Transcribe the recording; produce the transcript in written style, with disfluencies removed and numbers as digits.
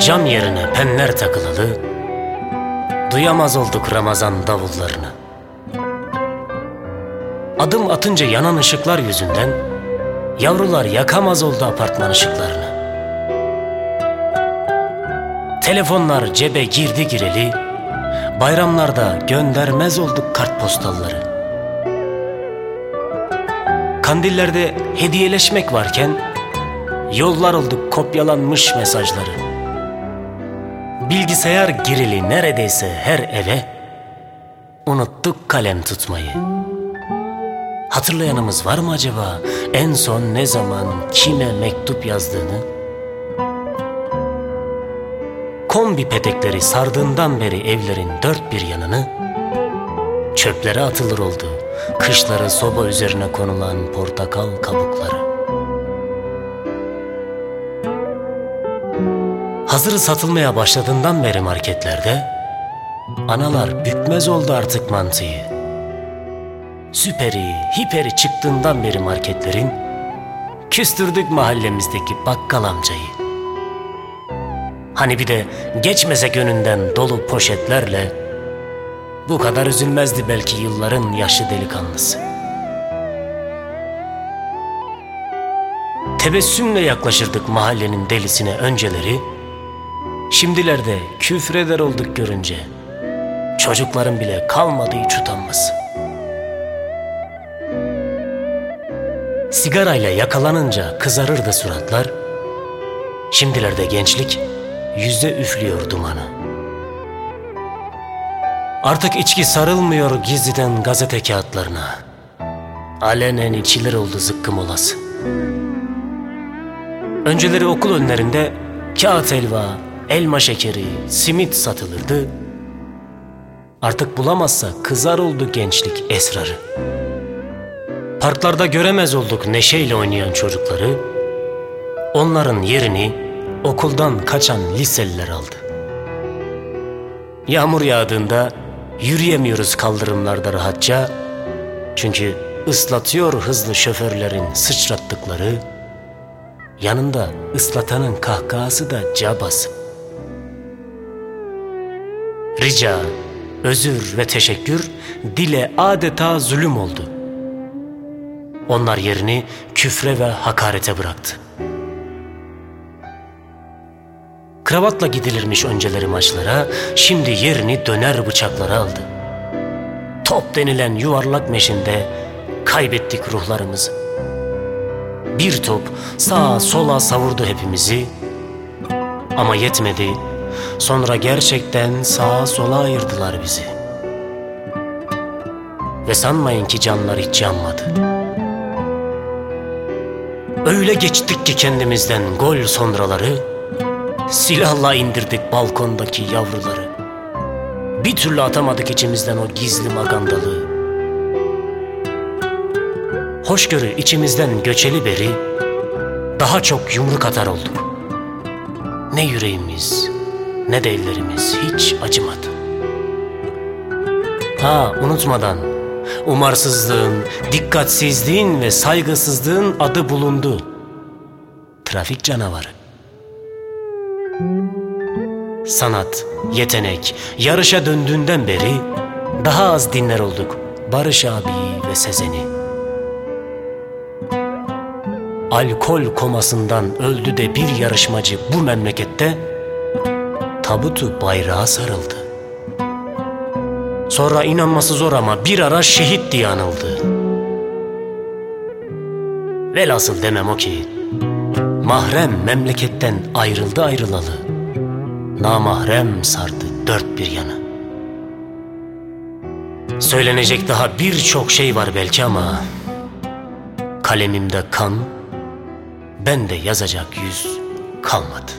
cam yerine penler takılalı, duyamaz olduk Ramazan davullarını. Adım atınca yanan ışıklar yüzünden yavrular yakamaz oldu apartman ışıklarını. Telefonlar cebe girdi gireli, bayramlarda göndermez olduk kartpostalları. Kandillerde hediyeleşmek varken yollar olduk kopyalanmış mesajları. Bilgisayar girili neredeyse her eve, unuttuk kalem tutmayı. Hatırlayanımız var mı acaba en son ne zaman kime mektup yazdığını? Kombi petekleri sardığından beri evlerin dört bir yanını, çöplere atılır oldu kışları soba üzerine konulan portakal kabukları. Hazırı satılmaya başladığından beri marketlerde analar bükmez oldu artık mantıyı. Süperi, hiperi çıktığından beri marketlerin küstürdük mahallemizdeki bakkal amcayı. Hani bir de geçmesek önünden dolu poşetlerle bu kadar üzülmezdi belki yılların yaşlı delikanlısı. Tebessümle yaklaşırdık mahallenin delisine önceleri, şimdilerde küfreder olduk görünce. Çocukların bile kalmadı hiç utanması. Sigarayla yakalanınca kızarırdı suratlar, şimdilerde gençlik yüze üflüyor dumanı. Artık içki sarılmıyor gizliden gazete kağıtlarına, alenen içilir oldu zıkkım olası. Önceleri okul önlerinde kağıt helva, elma şekeri, simit satılırdı. Artık bulamazsa kızar oldu gençlik esrarı. Parklarda göremez olduk neşeyle oynayan çocukları, onların yerini okuldan kaçan liseliler aldı. Yağmur yağdığında yürüyemiyoruz kaldırımlarda rahatça, çünkü ıslatıyor hızlı şoförlerin sıçrattıkları, yanında ıslatanın kahkahası da cabası. Rica, özür ve teşekkür dile adeta zulüm oldu. Onlar yerini küfre ve hakarete bıraktı. Kravatla gidilirmiş önceleri maçlara, şimdi yerini döner bıçaklara aldı. Top denilen yuvarlak meşinde kaybettik ruhlarımızı. Bir top sağa sola savurdu hepimizi, ama yetmedi, sonra gerçekten sağa sola ayırdılar bizi. Ve sanmayın ki canlar hiç yanmadı. Öyle geçtik ki kendimizden gol sonraları, silahla indirdik balkondaki yavruları. Bir türlü atamadık içimizden o gizli magandalığı. Hoşgörü içimizden göçeli beri daha çok yumruk atar olduk. Ne yüreğimiz ne de ellerimiz hiç acımadı. Unutmadan, umarsızlığın, dikkatsizliğin ve saygısızlığın adı bulundu: trafik canavarı. Sanat, yetenek, yarışa döndüğünden beri daha az dinler olduk Barış abi ve Sezen'i. Alkol komasından öldü de bir yarışmacı bu memlekette, tabutu bayrağa sarıldı. Sonra inanması zor ama bir ara şehit diye anıldı. Velhasıl demem o ki, mahrem memleketten ayrıldı ayrılalı, namahrem sardı dört bir yanı. Söylenecek daha birçok şey var belki ama kalemimde kan, bende yazacak yüz kalmadı.